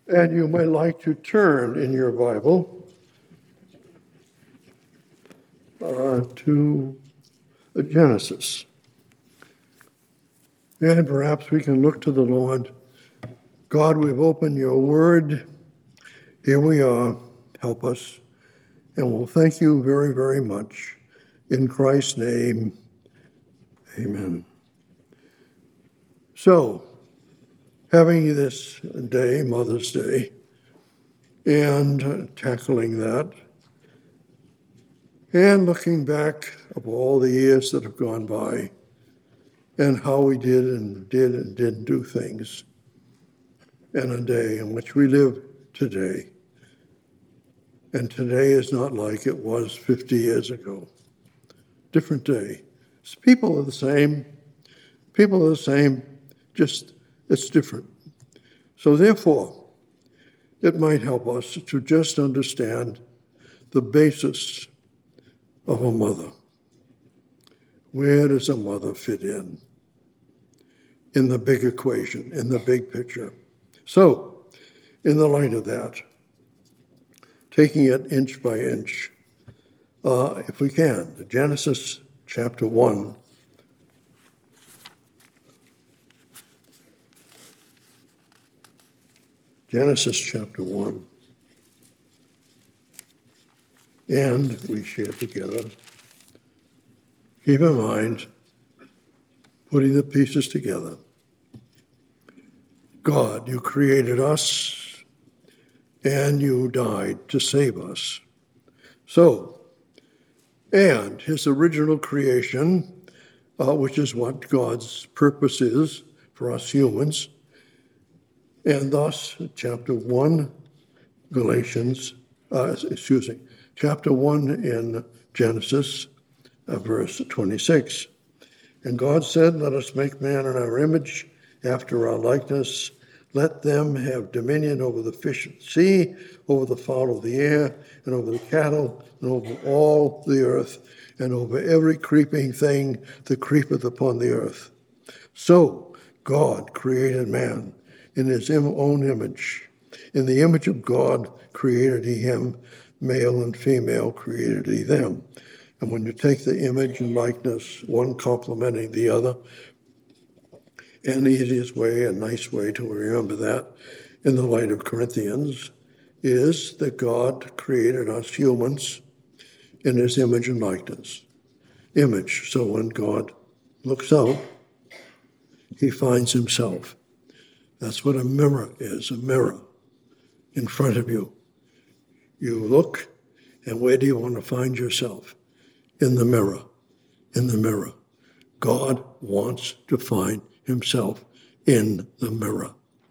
And you might like to turn in your Bible to Genesis. And perhaps we can look to the Lord. God, we've opened your word. Here we are. Help us. And we'll thank you very, very much. In Christ's name, amen. So, having this day, Mother's Day, and tackling that, and looking back of all the years that have gone by, and how we did and didn't do things, and a day in which we live today. And today is not like it was 50 years ago. Different day. People are the same. People are the same, just it's different. So therefore, it might help us to just understand the basis of a mother. Where does a mother fit in the big equation, in the big picture? So, in the light of that, taking it inch by inch, if we can, Genesis chapter 1. Genesis chapter 1. And we share together. Keep in mind, putting the pieces together. God, you created us, and you died to save us. So, and his original creation, which is what God's purpose is for us humans, and thus, chapter 1, chapter 1 in Genesis, verse 26. And God said, let us make man in our image, after our likeness. Let them have dominion over the fish of the sea, over the fowl of the air, and over the cattle, and over all the earth, and over every creeping thing that creepeth upon the earth. So God created man in his own image. In the image of God created he him, male and female created he them. And when you take the image and likeness, one complementing the other, and the easiest way, a nice way to remember that in the light of Corinthians, is that God created us humans in his image and likeness. Image, so when God looks out, he finds himself. That's what a mirror is, a mirror in front of you. You look, and where do you want to find yourself? In the mirror, in the mirror. God wants to find himself in the mirror.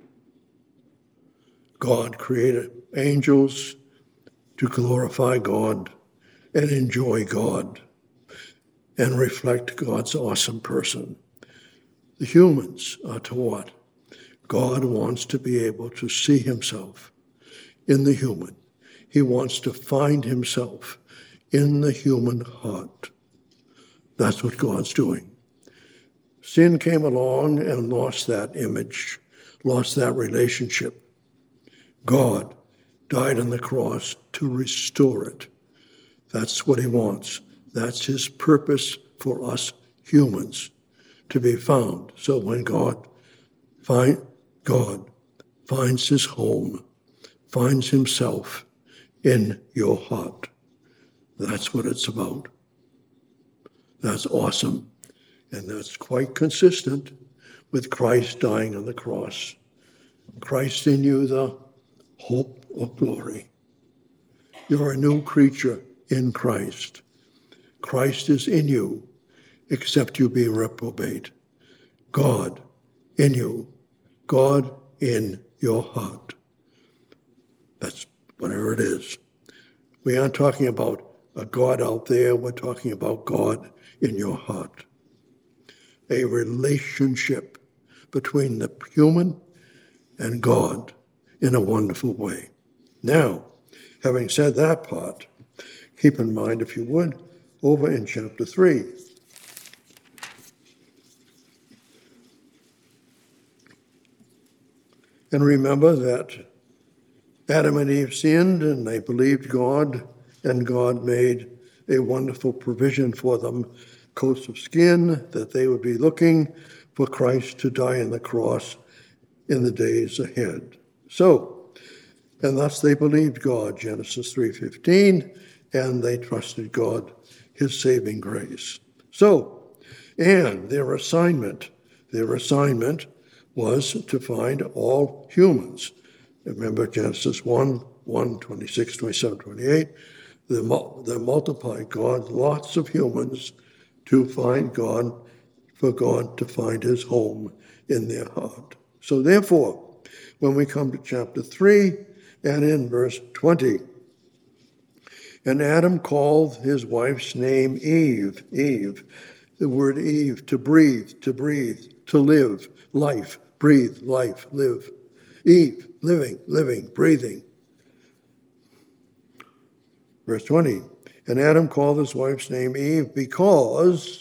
God created angels to glorify God and enjoy God and reflect God's awesome person. The humans are to what? God wants to be able to see himself in the human. He wants to find himself in the human heart. That's what God's doing. Sin came along and lost that image, lost that relationship. God died on the cross to restore it. That's what he wants. That's his purpose for us humans, to be found. So when God finds his home, finds himself in your heart. That's what it's about. That's awesome. And that's quite consistent with Christ dying on the cross. Christ in you, the hope of glory. You're a new creature in Christ. Christ is in you, except you be reprobate. God in you. God in your heart. That's whatever it is. We aren't talking about a God out there. We're talking about God in your heart. A relationship between the human and God in a wonderful way. Now, having said that part, keep in mind, if you would, over in chapter 3. And remember that Adam and Eve sinned, and they believed God, and God made a wonderful provision for them, coats of skin, that they would be looking for Christ to die on the cross in the days ahead. So, and thus they believed God, Genesis 3:15, and they trusted God, his saving grace. So, and their assignment was to find all humans. Remember Genesis 1, 26, 27, 28. They multiplied God, lots of humans, to find God, for God to find his home in their heart. So therefore, when we come to chapter 3 and in verse 20, and Adam called his wife's name Eve. Eve, the word Eve, to breathe, to live, life, breathe, life, live. Eve, living, breathing. Verse 20, and Adam called his wife's name Eve because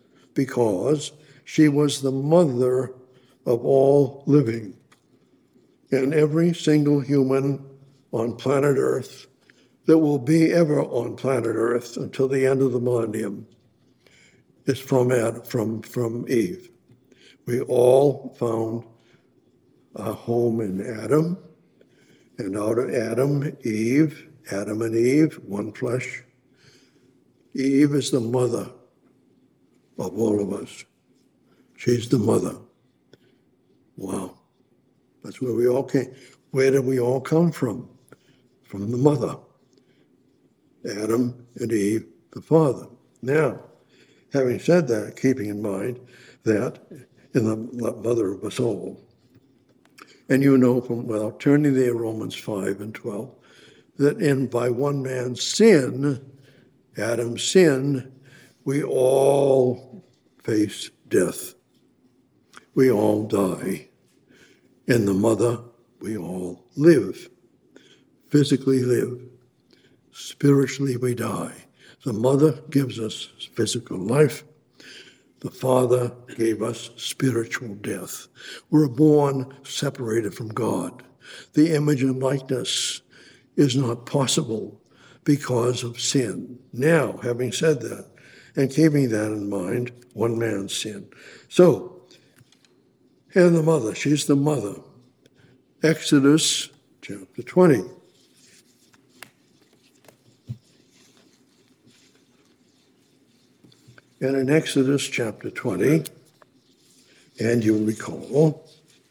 she was the mother of all living. And every single human on planet Earth that will be ever on planet Earth until the end of the millennium is from Eve. We all found a home in Adam, and out of Adam and Eve, one flesh. Eve is the mother of all of us. She's the mother. Wow. That's where we all came. Where did we all come from? From the mother. Adam and Eve, the father. Now, having said that, keeping in mind that in the mother of us all, and you know from, well, turning there, Romans 5 and 12, that by one man's sin, Adam's sin, we all face death. We all die. In the mother, we all live, physically live. Spiritually, we die. The mother gives us physical life. The Father gave us spiritual death. We're born separated from God. The image and likeness is not possible because of sin. Now, having said that, and keeping that in mind, one man's sin. So, and the mother, she's the mother. Exodus chapter 20. And in Exodus chapter 20, and you'll recall,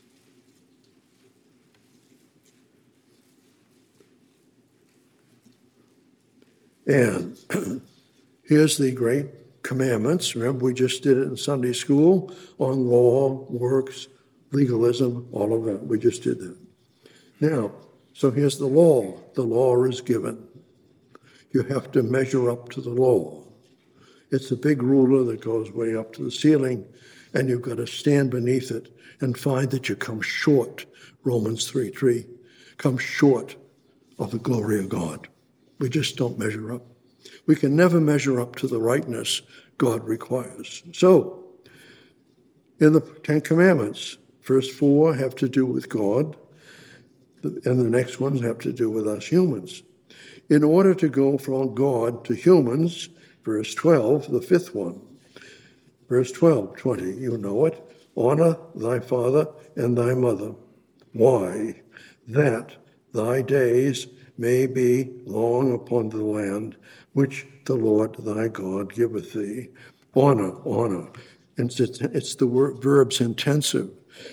and here's the great commandments. Remember, we just did it in Sunday school on law, works, legalism, all of that. We just did that. Now, so here's the law. The law is given. You have to measure up to the law. It's a big ruler that goes way up to the ceiling, and you've got to stand beneath it and find that you come short, Romans 3:3, come short of the glory of God. We just don't measure up. We can never measure up to the rightness God requires. So, in the Ten Commandments, first 4 have to do with God, and the next ones have to do with us humans. In order to go from God to humans, verse 12, the fifth one. Verse 12, 20, you know it. Honor thy father and thy mother. Why? That thy days may be long upon the land which the Lord thy God giveth thee. Honor. It's the verb's intensive.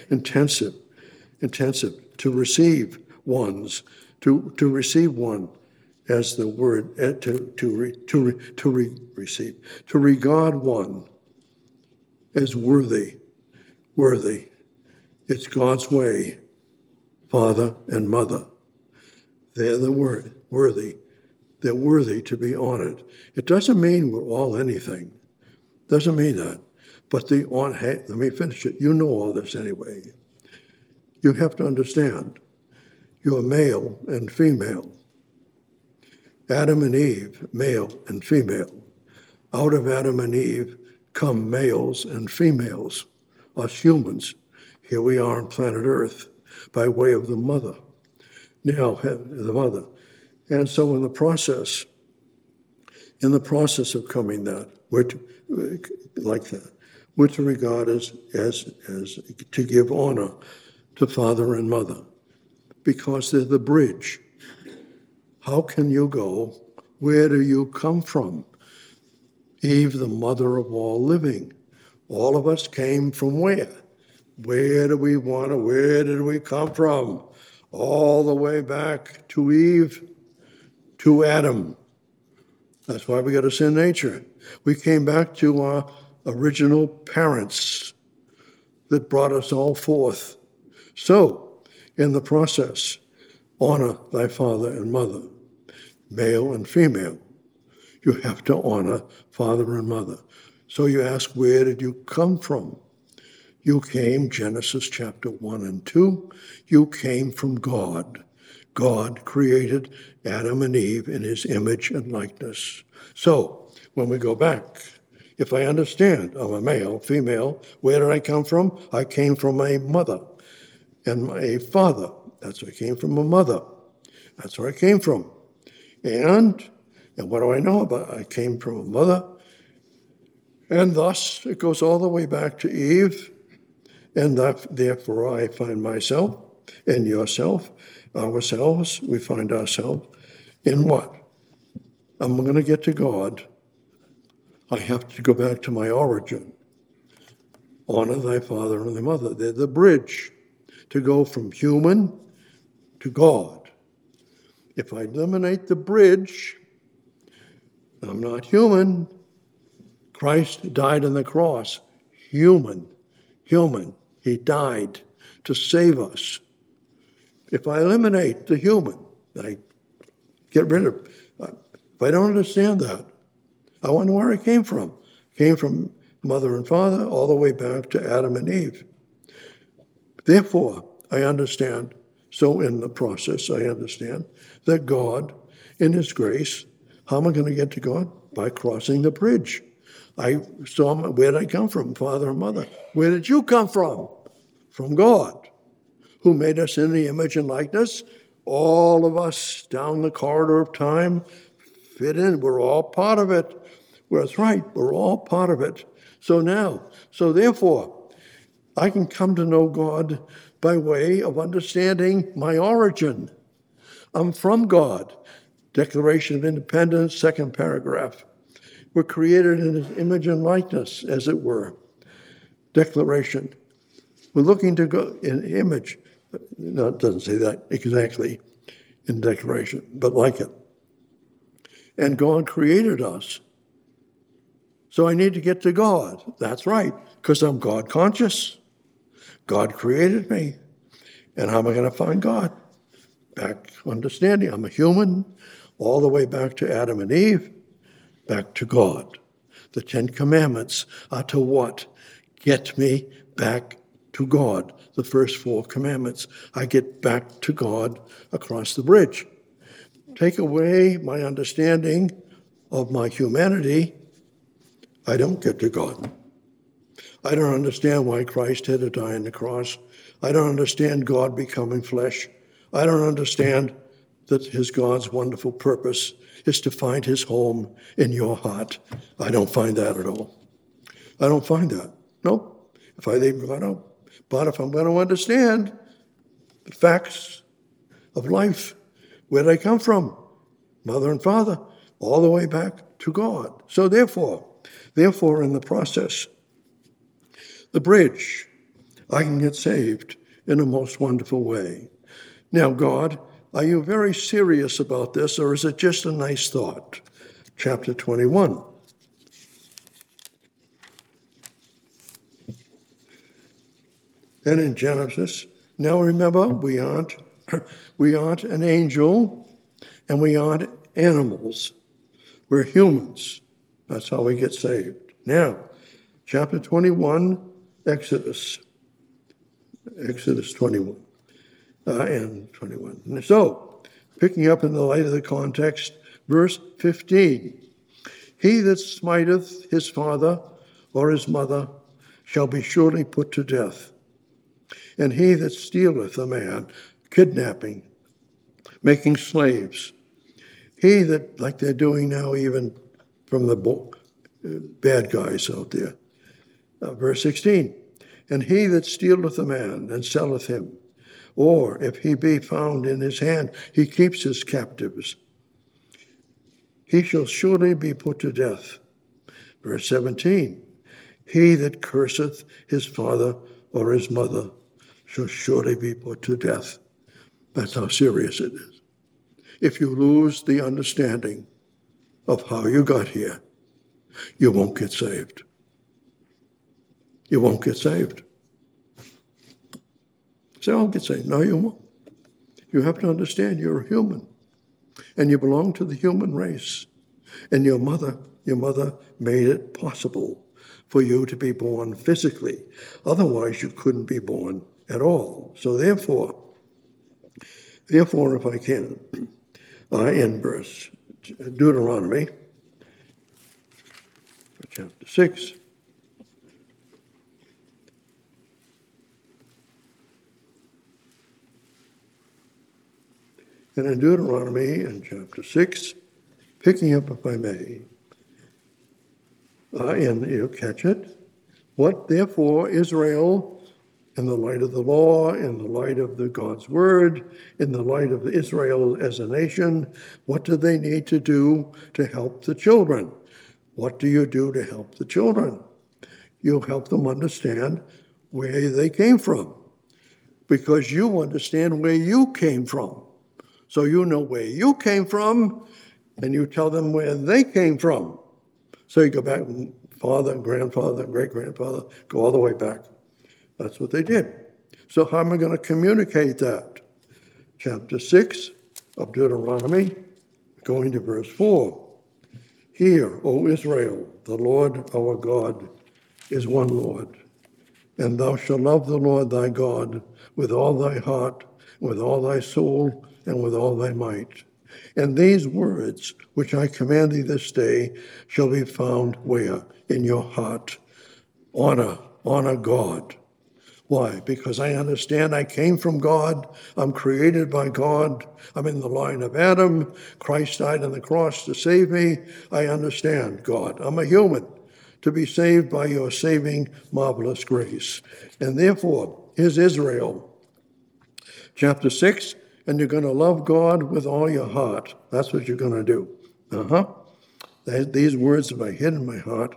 To receive ones, to receive one. As the word receive, to regard one as worthy. It's God's way, father and mother. They're the word, worthy. They're worthy to be honored. It doesn't mean we're all anything. Doesn't mean that. But let me finish it. You know all this anyway. You have to understand. You're male and female. Adam and Eve, male and female. Out of Adam and Eve come males and females, us humans. Here we are on planet Earth by way of the mother. Now, the mother. And so in the process of coming that, we're to, like that, we're to regard as to give honor to father and mother, because they're the bridge. How can you go? Where do you come from? Eve, the mother of all living. All of us came from where? Where did we come from? All the way back to Eve, to Adam. That's why we got a sin nature. We came back to our original parents that brought us all forth. So, in the process, honor thy father and mother, male and female. You have to honor father and mother. So you ask, where did you come from? You came, Genesis chapter 1 and 2, you came from God. God created Adam and Eve in his image and likeness. So, when we go back, if I understand, I'm a male, female, where did I come from? I came from a mother and a father. That's where I came from, a mother. That's where I came from. And what do I know about it? I came from a mother. And thus, it goes all the way back to Eve. And therefore, I find myself and yourself, ourselves, we find ourselves in what? I'm going to get to God. I have to go back to my origin. Honor thy father and thy mother. They're the bridge to go from human to God. If I eliminate the bridge, I'm not human. Christ died on the cross. Human. He died to save us. If I eliminate the human, I get rid of it. If I don't understand that, I wonder where it came from. It came from mother and father all the way back to Adam and Eve. Therefore, I understand, so in the process, I understand that God, in his grace, how am I going to get to God? By crossing the bridge. I saw where did I come from, father and mother? Where did you come from? From God, who made us in the image and likeness. All of us down the corridor of time fit in. We're all part of it. Well, that's right. We're all part of it. So therefore, I can come to know God by way of understanding my origin. I'm from God. Declaration of Independence, second paragraph. We're created in his image and likeness, as it were. Declaration. We're looking to go in image. No, it doesn't say that exactly in Declaration, but like it. And God created us. So I need to get to God. That's right, because I'm God conscious. God created me. And how am I going to find God? Back understanding. I'm a human, all the way back to Adam and Eve, back to God. The Ten Commandments are to what? Get me back to God. The first four commandments. I get back to God across the bridge. Take away my understanding of my humanity, I don't get to God. I don't understand why Christ had to die on the cross. I don't understand God becoming flesh. I don't understand that his God's wonderful purpose is to find his home in your heart. I don't find that at all. I don't find that. Nope. If I leave God out. But if I'm going to understand the facts of life, where did I come from? Mother and father, all the way back to God. So therefore, in the process, the bridge, I can get saved in a most wonderful way. Now, God, are you very serious about this, or is it just a nice thought? Chapter 21. And in Genesis, now remember, we aren't an angel, and we aren't animals. We're humans. That's how we get saved. Now, chapter 21, Exodus 21 and 21. So, picking up in the light of the context, verse 15. He that smiteth his father or his mother shall be surely put to death. And he that stealeth a man, kidnapping, making slaves. He that, like they're doing now even from the bad guys out there. Verse 16, and he that stealeth a man and selleth him, or if he be found in his hand, he keeps his captives, he shall surely be put to death. Verse 17, he that curseth his father or his mother shall surely be put to death. That's how serious it is. If you lose the understanding of how you got here, you won't get saved. You won't get saved. Say, I'll get saved. No, you won't. You have to understand you're a human, and you belong to the human race. And your mother made it possible for you to be born physically. Otherwise, you couldn't be born at all. So therefore, if I can, in verse Deuteronomy, chapter 6, and in Deuteronomy in chapter 6, picking up, if I may, and you'll catch it. What therefore Israel, in the light of the law, in the light of the God's word, in the light of Israel as a nation, what do they need to do to help the children? What do you do to help the children? You help them understand where they came from, because you understand where you came from. So you know where you came from, and you tell them where they came from. So you go back, father, grandfather, great-grandfather, go all the way back. That's what they did. So how am I going to communicate that? Chapter 6 of Deuteronomy, going to verse 4. Hear, O Israel, the Lord our God is one Lord, and thou shalt love the Lord thy God with all thy heart, with all thy soul, and with all thy might. And these words which I command thee this day shall be found where? In your heart. Honor God. Why? Because I understand I came from God. I'm created by God. I'm in the line of Adam. Christ died on the cross to save me. I understand God. I'm a human to be saved by your saving, marvelous grace. And therefore, here's Israel. Chapter 6, and you're going to love God with all your heart. That's what you're going to do. These words have I hid in my heart,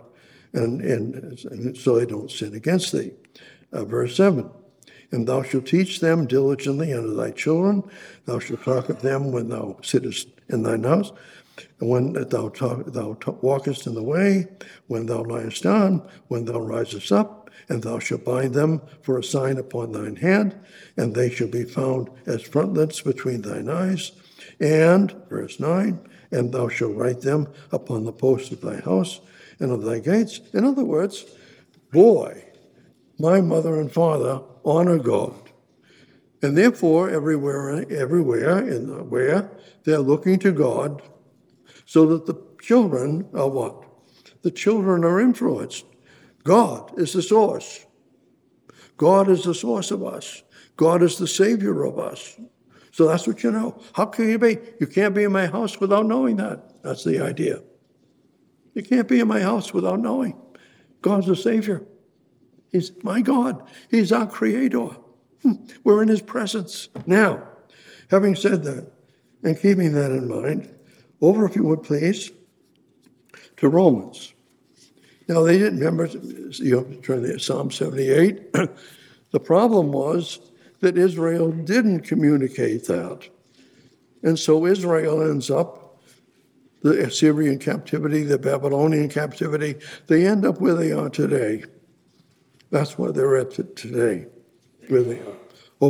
and so I don't sin against thee. Verse 7, and thou shalt teach them diligently unto thy children. Thou shalt talk of them when thou sittest in thine house, and when thou walkest in the way, when thou liest down, when thou risest up, and thou shalt bind them for a sign upon thine hand, and they shall be found as frontlets between thine eyes. And, verse 9, and thou shalt write them upon the posts of thy house and of thy gates. In other words, boy, my mother and father honor God. And therefore, everywhere where they're looking to God, so that the children are what? The children are influenced. God is the source. God is the source of us. God is the Savior of us. So that's what you know. How can you be? You can't be in my house without knowing that. That's the idea. You can't be in my house without knowing God's the Savior. He's my God. He's our Creator. We're in His presence. Now, having said that, and keeping that in mind, over, if you would please, to Romans. Now, they didn't remember, you have to turn to Psalm 78. The problem was that Israel didn't communicate that. And so Israel ends up, the Assyrian captivity, the Babylonian captivity, they end up where they are today. That's where they're at today, where they are,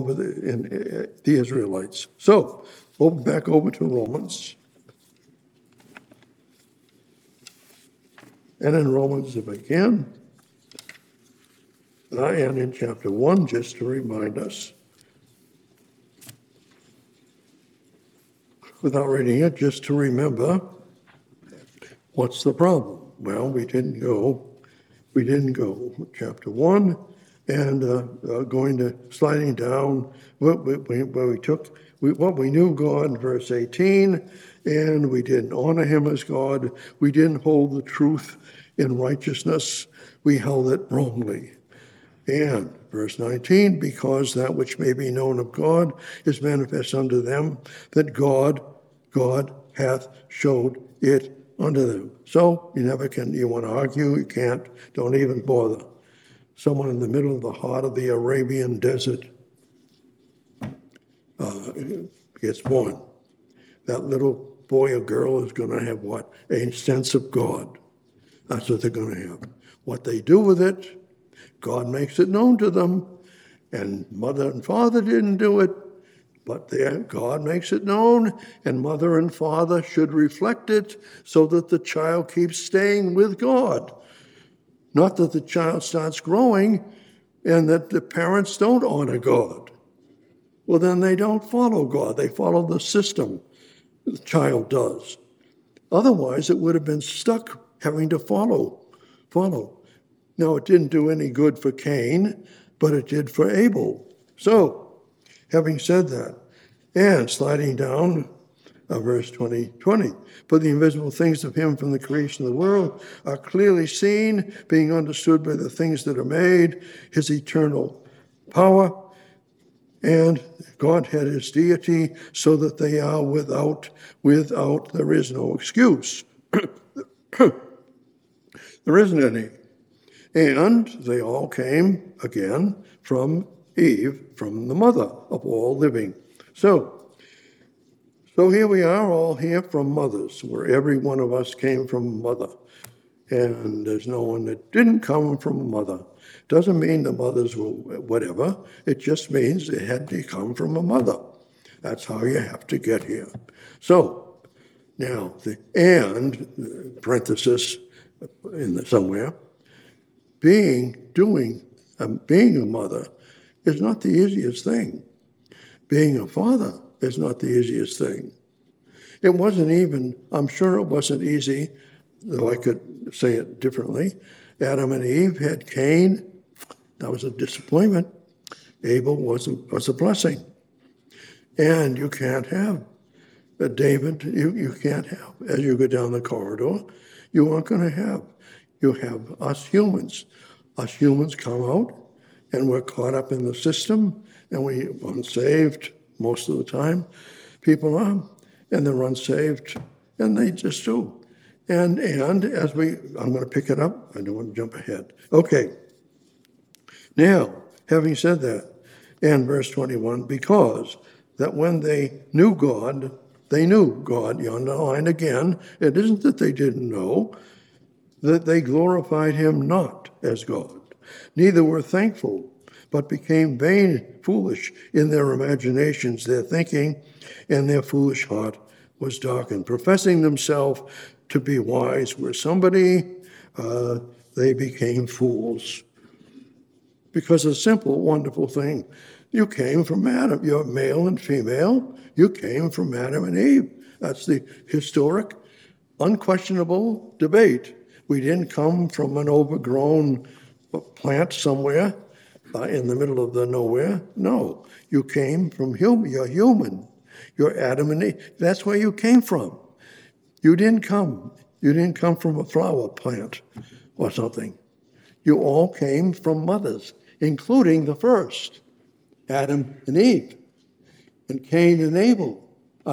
in the Israelites. So, back over to Romans. And in Romans, if I can, and in chapter 1, just to remind us, without reading it, just to remember, what's the problem? Well, we didn't go, chapter 1, and sliding down, where we took, we knew God, verse 18, and we didn't honor him as God. We didn't hold the truth in righteousness. We held it wrongly. And verse 19, because that which may be known of God is manifest unto them, that God hath showed it unto them. So you want to argue, you can't, don't even bother. Someone in the middle of the heart of the Arabian desert gets born. That little boy or girl is going to have what? A sense of God. That's what they're going to have. What they do with it, God makes it known to them. And mother and father didn't do it, but God makes it known, and mother and father should reflect it so that the child keeps staying with God. Not that the child starts growing and that the parents don't honor God. Well, then they don't follow God. They follow the system the child does. Otherwise, it would have been stuck having to follow. Now, it didn't do any good for Cain, but it did for Abel. So, having said that, and sliding down, verse 20, for the invisible things of him from the creation of the world are clearly seen, being understood by the things that are made, his eternal power, and Godhead is deity, so that they are without there is no excuse. There isn't any. And they all came, again, from Eve, from the mother of all living. So here we are, all here from mothers, where every one of us came from a mother. And there's no one that didn't come from a mother. Doesn't mean the mothers were whatever. It just means they had to come from a mother. That's how you have to get here. So now, parenthesis somewhere, being a mother is not the easiest thing. Being a father is not the easiest thing. It wasn't even, I'm sure it wasn't easy, though I could say it differently. Adam and Eve had Cain. That was a disappointment. Abel was a blessing. And you can't have David, you can't have, as you go down the corridor, you aren't going to have. You have us humans. Us humans come out, and we're caught up in the system, and we're unsaved most of the time. People are, and they're unsaved, and they just do. And I'm going to pick it up. I don't want to jump ahead. Okay. Now, having said that, and verse 21, because that when they knew God, you underline again, it isn't that they didn't know, that they glorified him not as God, neither were thankful, but became vain, foolish in their imaginations, their thinking, and their foolish heart was darkened. Professing themselves to be wise were somebody, they became fools. Because a simple, wonderful thing. You came from Adam. You're male and female. You came from Adam and Eve. That's the historic, unquestionable debate. We didn't come from an overgrown plant somewhere in the middle of the nowhere. No, you came from human. You're human. You're Adam and Eve. That's where you came from. You didn't come from a flower plant or something. You all came from mothers, including the first, Adam and Eve, and Cain and Abel.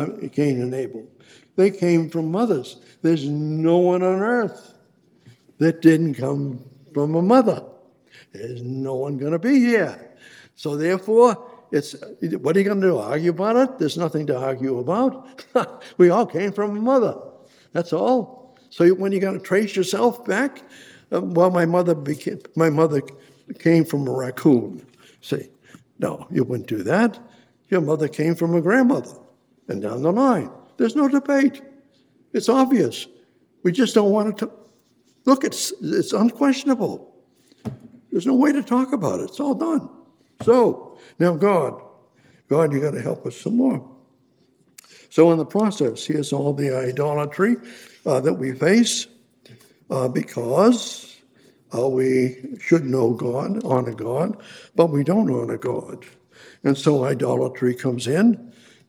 They came from mothers. There's no one on earth that didn't come from a mother. There's no one going to be here. So therefore, what are you going to do, argue about it? There's nothing to argue about. We all came from a mother. That's all. So when you're going to trace yourself back, my mother came from a raccoon. See, no, you wouldn't do that. Your mother came from a grandmother, and down the line. There's no debate. It's obvious. We just don't want to look. It's unquestionable. There's no way to talk about it. It's all done. So now, God, you got to help us some more. So in the process, here's all the idolatry that we face. Because we should know God, honor God, but we don't honor God. And so idolatry comes in.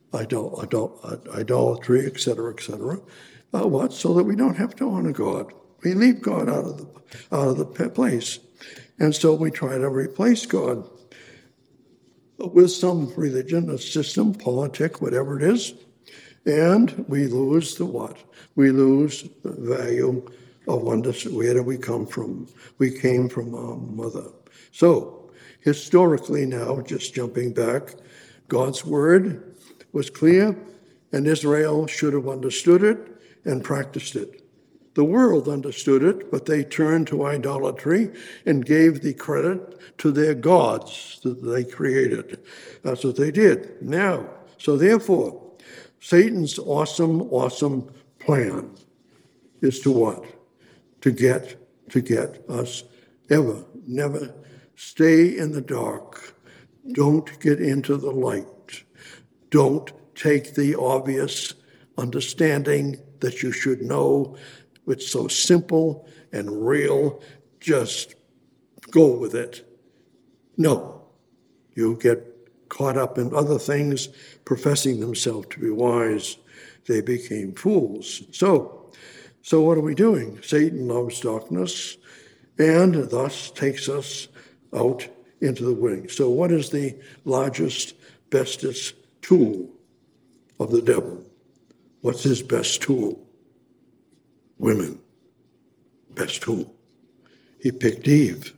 idolatry, etc., etc. What? So that we don't have to honor God. We leave God out of the place. And so we try to replace God with some religion, a system, politic, whatever it is, and we lose the what? We lose the value of where do we come from? We came from our mother. So, historically now, just jumping back, God's word was clear, and Israel should have understood it and practiced it. The world understood it, but they turned to idolatry and gave the credit to their gods that they created. That's what they did. Now, so therefore, Satan's awesome plan is to what? To get us never stay in the dark. Don't get into the light. Don't take the obvious understanding that you should know. It's so simple and real. Just go with it. No, you get caught up in other things, professing themselves to be wise. They became fools. So what are we doing? Satan loves darkness and thus takes us out into the wings. So what is the largest, bestest tool of the devil? What's his best tool? Women. Best tool. He picked Eve.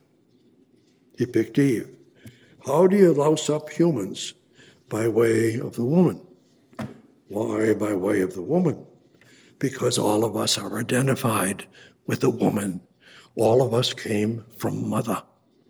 How do you louse up humans? By way of the woman. Why by way of the woman? Because all of us are identified with the woman. All of us came from mother.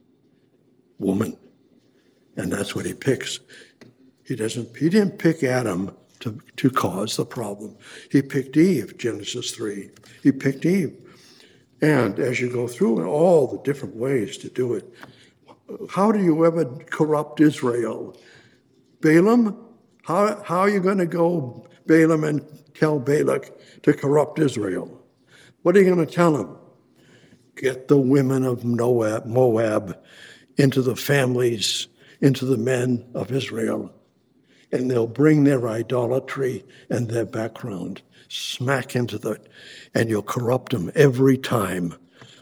Woman. And that's what he picks. He didn't pick Adam to cause the problem. He picked Eve, Genesis 3. He picked Eve. And as you go through all the different ways to do it, how do you ever corrupt Israel? Balaam? How are you going to go, Balaam, and tell Balak to corrupt Israel? What are you going to tell him? Get the women of Moab into the families, into the men of Israel, and they'll bring their idolatry and their background smack into and you'll corrupt them every time,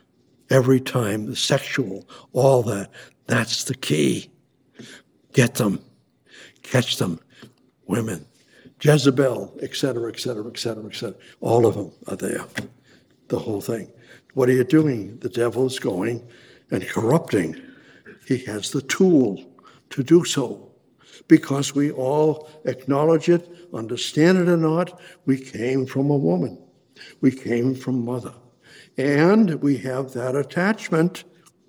the sexual, all that. That's the key. Get them, catch them, women, Jezebel, etc., all of them are there, the whole thing. What are you doing? The devil is going and corrupting. He has the tool to do so. Because we all acknowledge it, understand it or not, we came from a woman. We came from mother. And we have that attachment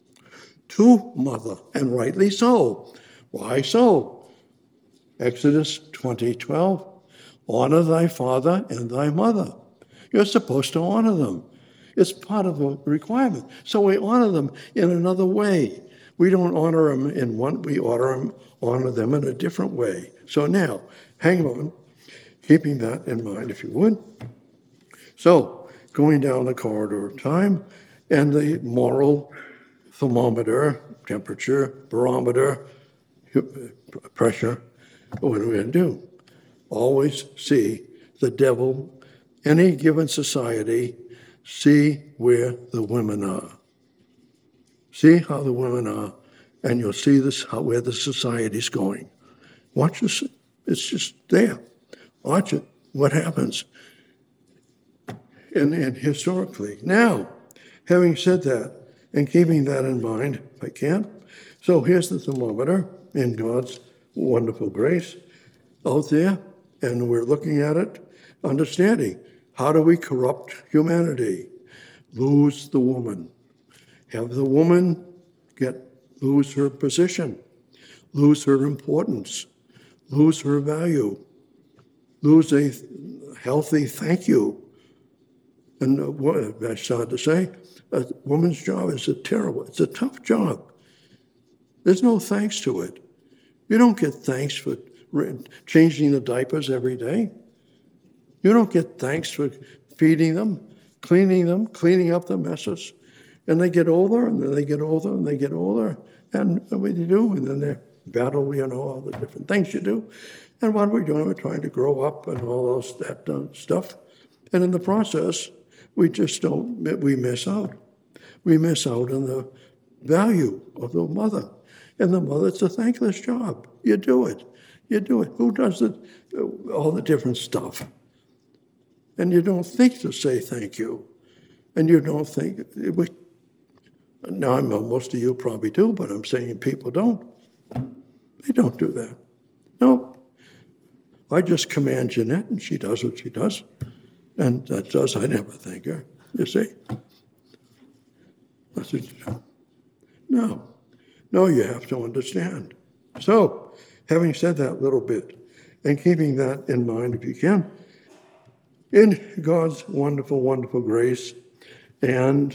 to mother, and rightly so. Why so? Exodus 20:12, honor thy father and thy mother. You're supposed to honor them. It's part of the requirement. So we honor them in another way. We don't honor them in one, we honor them in a different way. So now, hang on, keeping that in mind, if you would. So, going down the corridor of time, and the moral thermometer, temperature, barometer, pressure, what are we going to do? Always see the devil, any given society, see where the women are. See how the women are, and you'll see where the society's going. Watch this. It's just there. Watch it. What happens? And historically. Now, having said that, and keeping that in mind, if I can, so here's the thermometer in God's wonderful grace out there, and we're looking at it, understanding how do we corrupt humanity? Lose the woman. Have the woman lose her position, lose her importance, lose her value, lose a healthy thank you. And what I started to say, a woman's job is it's a tough job. There's no thanks to it. You don't get thanks for changing the diapers every day. You don't get thanks for feeding them, cleaning up the messes. And they get older, and then they get older, and they get older. And what do you do? And then they battle, all the different things you do. And what are we doing? We're trying to grow up and all that stuff. And in the process, we just we miss out. We miss out on the value of the mother. And the mother, it's a thankless job. You do it. You do it. Who does it? All the different stuff. And you don't think to say thank you. And you don't think, now I know most of you probably do, but I'm saying people don't. They don't do that. No. I just command Jeanette, and she does what she does. And that does, I never thank her, you see. That's what you do. No, you have to understand. So, having said that little bit, and keeping that in mind if you can, in God's wonderful, wonderful grace, and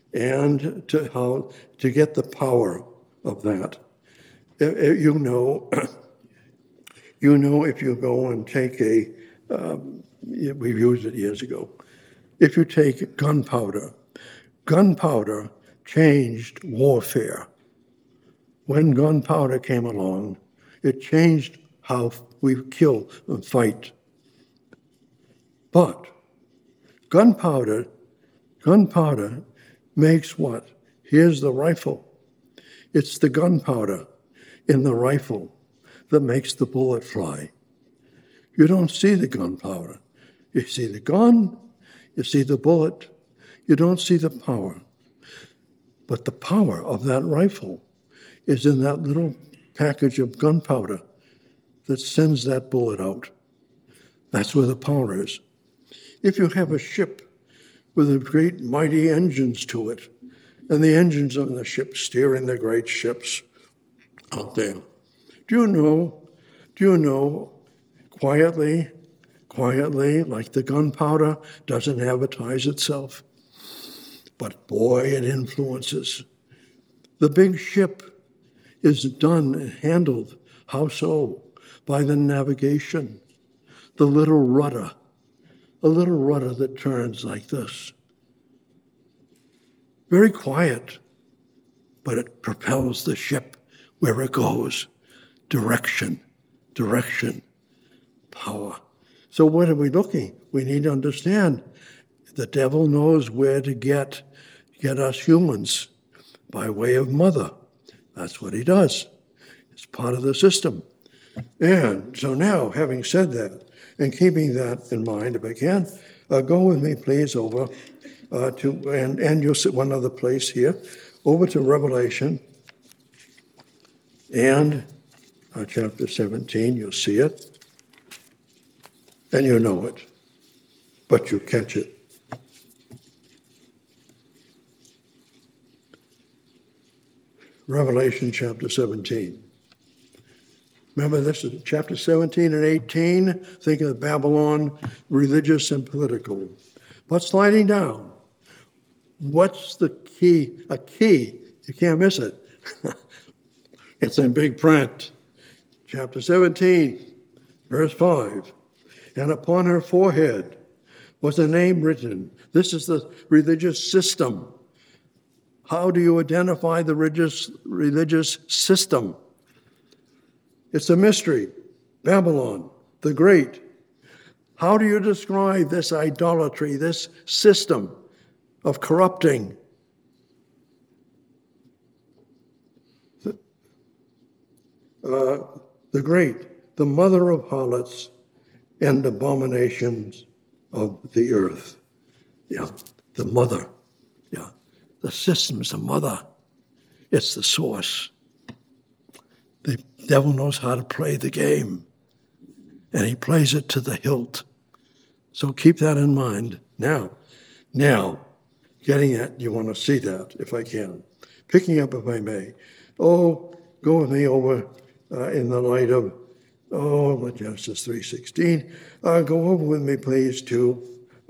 to get the power of that. You know, if you go and take we've used it years ago, if you take gunpowder changed warfare. When gunpowder came along, it changed how we kill and fight. But gunpowder makes what? Here's the rifle. It's the gunpowder in the rifle that makes the bullet fly. You don't see the gunpowder. You see the gun, you see the bullet, you don't see the power. But the power of that rifle is in that little package of gunpowder that sends that bullet out. That's where the power is. If you have a ship with a great mighty engines to it, and the engines on the ship steering the great ships out there, do you know, quietly, like the gunpowder doesn't advertise itself, but boy, it influences. The big ship is done and handled, how so? By the navigation, the little rudder, a little rudder that turns like this. Very quiet, but it propels the ship where it goes. Direction, power. So what are we looking? We need to understand the devil knows where to get us humans by way of mother. That's what he does. It's part of the system. And so now, having said that, and keeping that in mind, if I can, go with me, please, over and you'll see one other place here, over to Revelation and chapter 17. You'll see it, and you know it, but you catch it. Revelation chapter 17. Remember, this is chapter 17 and 18. Think of Babylon, religious and political. But sliding down, what's the key? A key. You can't miss it. It's in big print. Chapter 17, verse 5. And upon her forehead was a name written. This is the religious system. How do you identify the religious system? It's a mystery. Babylon, the Great. How do you describe this idolatry, this system of corrupting? The Great, the mother of harlots and abominations of the earth. Yeah, the mother. Yeah, the system's the mother. It's the source. The devil knows how to play the game, and he plays it to the hilt. So keep that in mind. Now, getting at, you want to see that, if I can. Picking up, if I may. Go with me over in the light of, Genesis 3:16. Go over with me, please, to,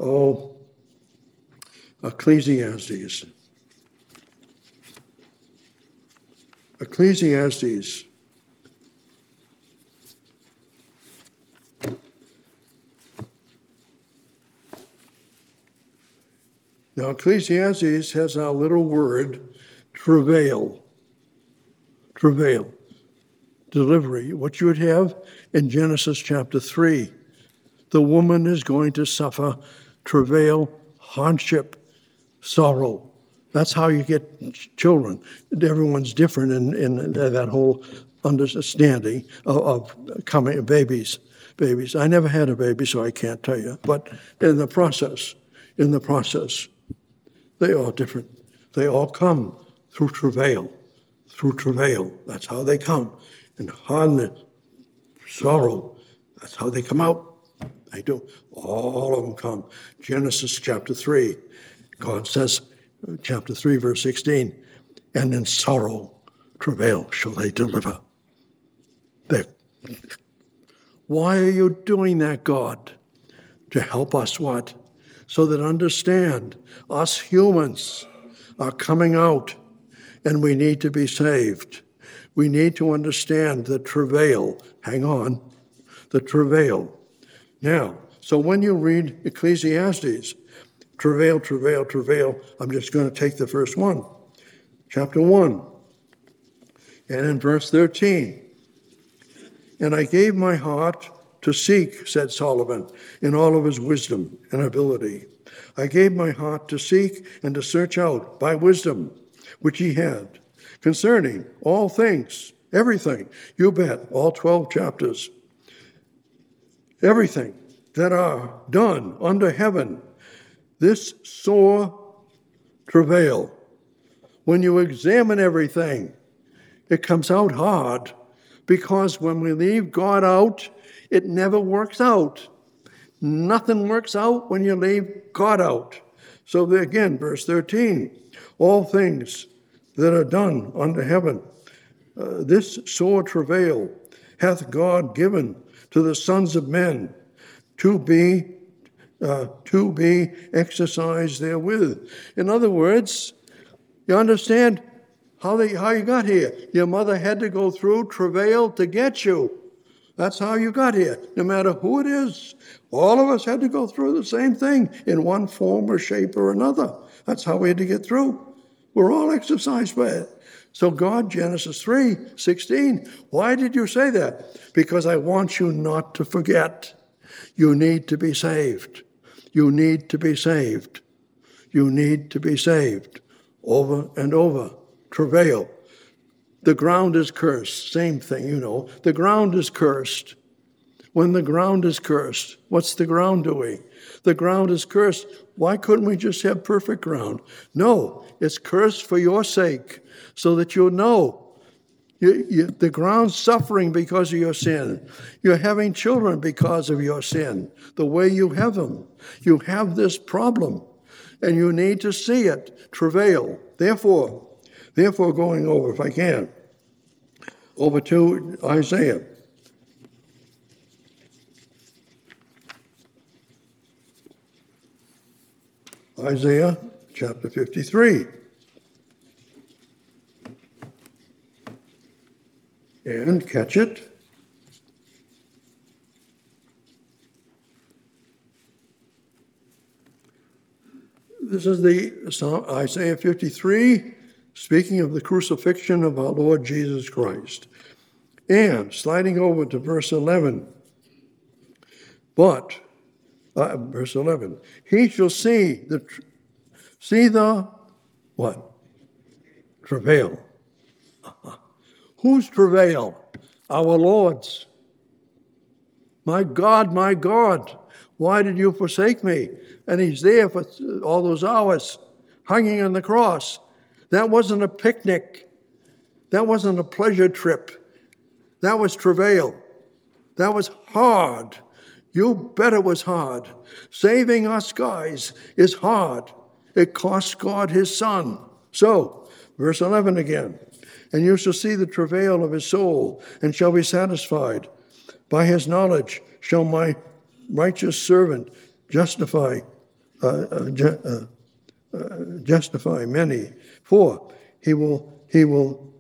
Ecclesiastes. Ecclesiastes. Now, Ecclesiastes has our little word, travail. Travail. delivery, what you would have in Genesis chapter 3. The woman is going to suffer travail, hardship, sorrow. That's how you get children. Everyone's different in that whole understanding of coming babies. I never had a baby, so I can't tell you. But in the process, they are different. They all come through travail. That's how they come. And hardness, sorrow, that's how they come out. They do. All of them come. Genesis chapter 3, God says, chapter 3, verse 16, and in sorrow, travail shall they deliver. Why are you doing that, God? To help us what? So that understand, us humans are coming out and we need to be saved. We need to understand the travail. Hang on. The travail. Now, so when you read Ecclesiastes, travail, I'm just going to take the first one, chapter 1, and in verse 13. And I gave my heart to seek, said Solomon, in all of his wisdom and ability. I gave my heart to seek and to search out by wisdom, which he had, concerning all things, everything, you bet, all 12 chapters, everything that are done under heaven, this sore travail. When you examine everything, it comes out hard, because when we leave God out, it never works out. Nothing works out when you leave God out. So again, verse 13, all things that are done under heaven, this sore travail hath God given to the sons of men to be exercised therewith. In other words, you understand how you got here. Your mother had to go through travail to get you. That's how you got here. No matter who it is, all of us had to go through the same thing in one form or shape or another. That's how we had to get through. We're all exercised by it. So God, Genesis 3:16, why did you say that? Because I want you not to forget. You need to be saved. You need to be saved. You need to be saved. Over and over. Travail. The ground is cursed. Same thing, you know. The ground is cursed. When the ground is cursed, what's the ground doing? The ground is cursed. Why couldn't we just have perfect ground? No, it's cursed for your sake, so that you'll know. The ground's suffering because of your sin. You're having children because of your sin, the way you have them. You have this problem, and you need to see it. Travail. Therefore, going over, if I can, over to Isaiah. Isaiah chapter 53. And catch it. This is the Isaiah 53, speaking of the crucifixion of our Lord Jesus Christ. And sliding over to verse 11. But, verse 11, he shall see the what? Travail. Whose travail? Our Lord's. My God, why did you forsake me? And he's there for all those hours, hanging on the cross. That wasn't a picnic. That wasn't a pleasure trip. That was travail. That was hard. You bet it was hard. Saving us guys is hard. It cost God his son. So, verse 11 again. And you shall see the travail of his soul, and shall be satisfied. By his knowledge shall my righteous servant justify many, for he will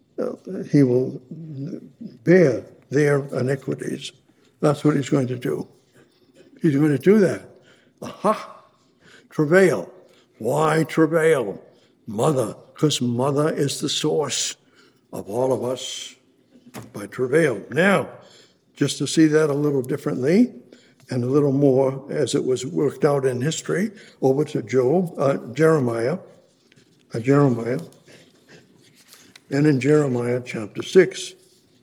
bear their iniquities. That's what he's going to do. He's going to do that. Aha! Travail. Why travail? Mother, because mother is the source of all of us. by travail. Now, just to see that a little differently and a little more as it was worked out in history, over to Jeremiah. And in Jeremiah chapter 6.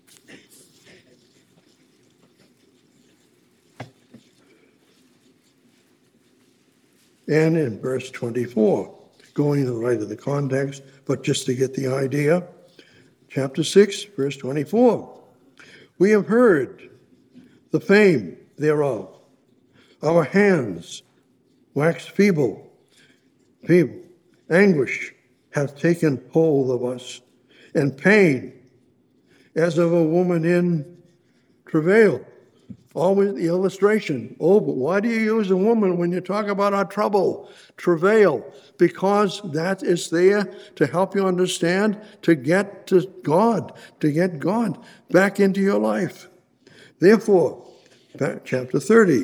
And in verse 24, going in light of the context, but just to get the idea, chapter 6, verse 24. We have heard the fame thereof. Our hands wax feeble. Anguish hath taken hold of us, and pain as of a woman in travail. Always the illustration. Oh, but why do you use a woman when you talk about our trouble? Travail. Because that is there to help you understand, to get to God, to get God back into your life. Therefore, chapter 30.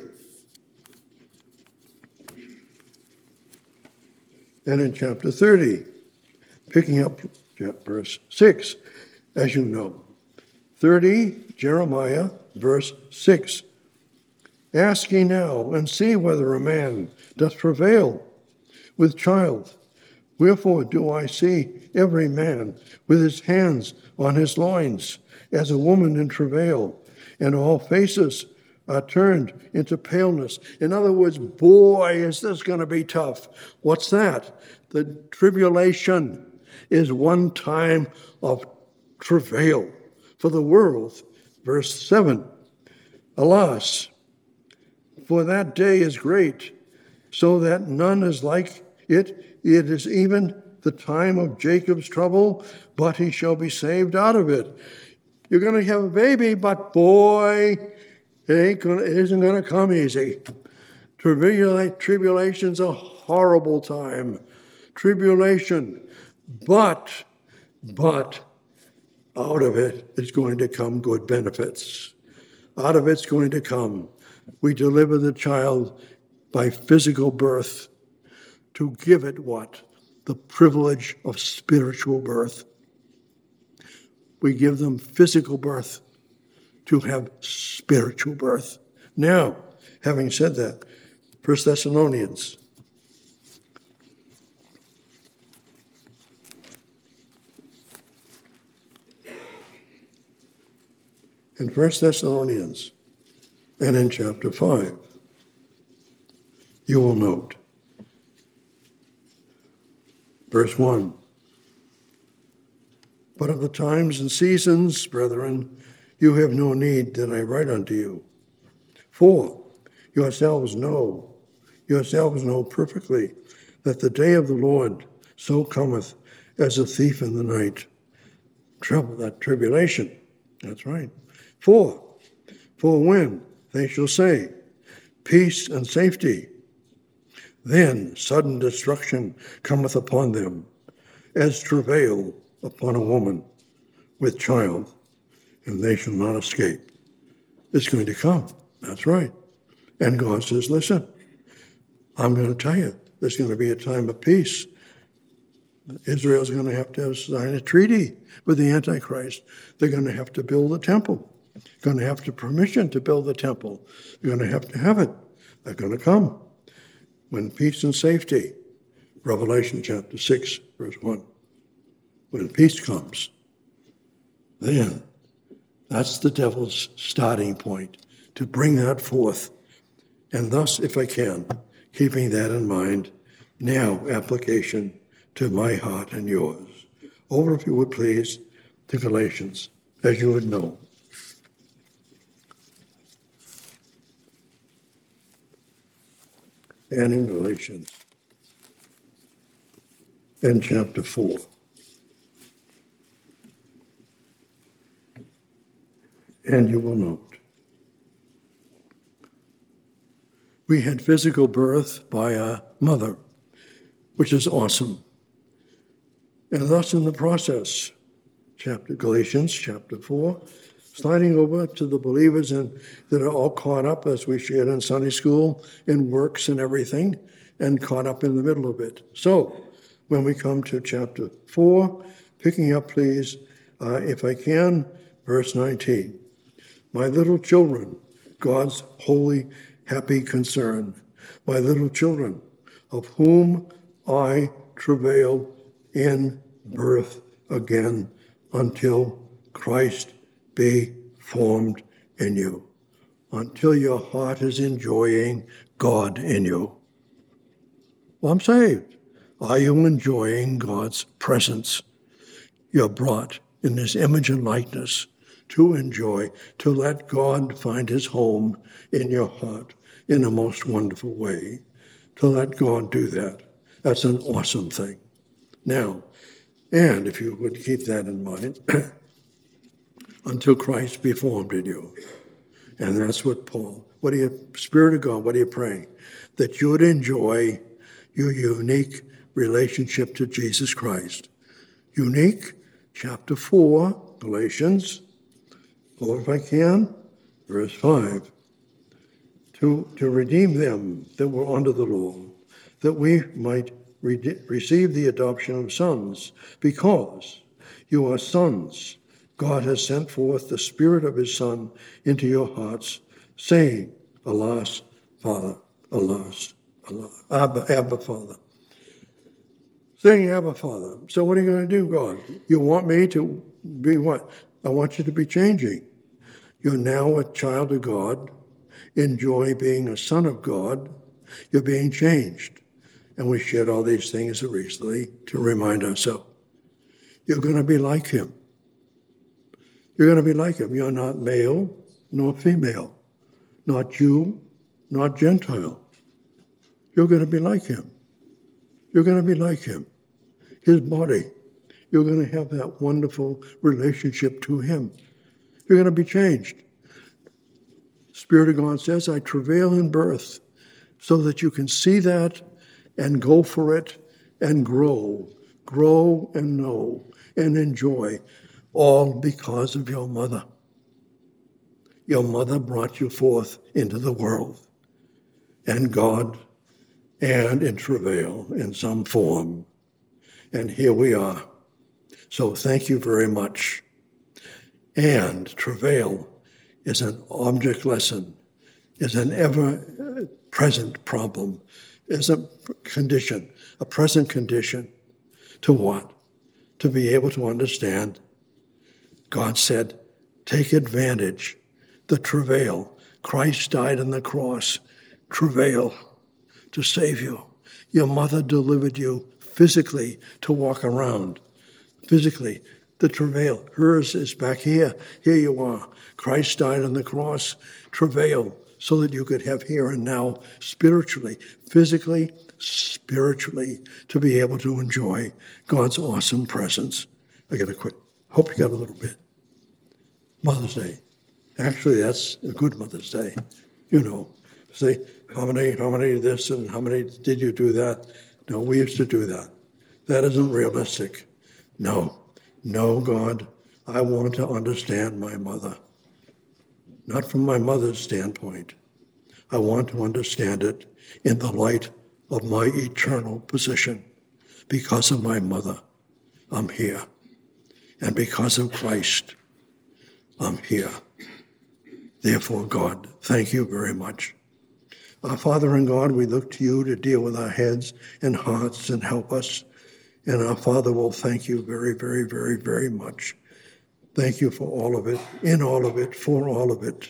And in chapter 30, picking up verse 6, as you know. 30, Jeremiah, verse 6. Ask ye now, and see whether a man doth travail with child. Wherefore do I see every man with his hands on his loins, as a woman in travail, and all faces are turned into paleness. In other words, boy, is this going to be tough. What's that? The tribulation is one time of travail for the world. Verse 7, alas, for that day is great, so that none is like it. It is even the time of Jacob's trouble, but he shall be saved out of it. You're going to have a baby, but boy, it isn't going to come easy. Tribulation's a horrible time. Tribulation, but out of it is going to come good benefits. Out of it's going to come. We deliver the child by physical birth to give it what? The privilege of spiritual birth. We give them physical birth to have spiritual birth. Now, having said that, 1 Thessalonians. In 1 Thessalonians and in chapter 5, you will note, verse 1, but of the times and seasons, brethren, you have no need that I write unto you. For yourselves know perfectly that the day of the Lord so cometh as a thief in the night. That tribulation, that's right. For when they shall say, peace and safety, then sudden destruction cometh upon them, as travail upon a woman with child, and they shall not escape. It's going to come. That's right. And God says, listen, I'm going to tell you, there's going to be a time of peace. Israel's going to have sign a treaty with the Antichrist. They're going to have to build a temple. Going to have to permission to build the temple. They're going to have it. They're going to come. When peace and safety, Revelation chapter 6, verse 1. When peace comes, then that's the devil's starting point, to bring that forth. And thus, if I can, keeping that in mind, now application to my heart and yours. Over, if you would please, to Galatians, as you would know. And in Galatians, in chapter 4. And you will note, we had physical birth by a mother, which is awesome. And thus in the process, Galatians chapter 4, sliding over to the believers that are all caught up, as we shared in Sunday school, in works and everything, and caught up in the middle of it. So, when we come to chapter 4, picking up, please, if I can, verse 19. My little children, God's holy, happy concern, my little children, of whom I travail in birth again until Christ be formed in you, until your heart is enjoying God in you. Well, I'm saved. Are you enjoying God's presence? You're brought in this image and likeness to enjoy, to let God find his home in your heart in a most wonderful way, to let God do that. That's an awesome thing. Now, and if you would keep that in mind, until Christ be formed in you. And that's what Paul, Spirit of God, what are you praying? That you would enjoy your unique relationship to Jesus Christ. Unique, chapter 4, Galatians, or if I can, verse 5. To redeem them that were under the law, that we might receive the adoption of sons, because you are sons. God has sent forth the Spirit of his Son into your hearts, saying, Alas, Father, alas, alas, Abba, Father. Saying, Abba, Father. So what are you going to do, God? You want me to be what? I want you to be changing. You're now a child of God. Enjoy being a son of God. You're being changed. And we shared all these things recently to remind ourselves. You're going to be like him. You're going to be like him. You're not male nor female, not Jew, not Gentile. You're going to be like him. You're going to be like him. His body. You're going to have that wonderful relationship to him. You're going to be changed. Spirit of God says, I travail in birth so that you can see that and go for it and grow and know and enjoy, all because of your mother. Your mother brought you forth into the world, and God, and in travail in some form. And here we are. So thank you very much. And travail is an object lesson, is an ever-present problem, is a condition, a present condition. To what? To be able to understand. God said, take advantage, the travail. Christ died on the cross, travail to save you. Your mother delivered you physically to walk around, physically. The travail, hers is back here. Here you are. Christ died on the cross, travail, so that you could have here and now spiritually, physically, spiritually, to be able to enjoy God's awesome presence. I got to quit. Hope you got a little bit. Mother's Day. Actually, that's a good Mother's Day. You know, say, how many this and how many did you do that? No, we used to do that. That isn't realistic. No, God, I want to understand my mother. Not from my mother's standpoint. I want to understand it in the light of my eternal position. Because of my mother, I'm here. And because of Christ, I'm here. Therefore, God, thank you very much. Our Father and God, we look to you to deal with our heads and hearts and help us. And our Father will thank you very, very, very, very much. Thank you for all of it, in all of it, for all of it.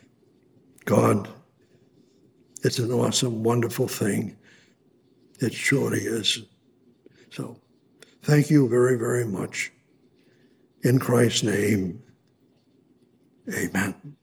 God, it's an awesome, wonderful thing. It surely is. So, thank you very, very much. In Christ's name, amen.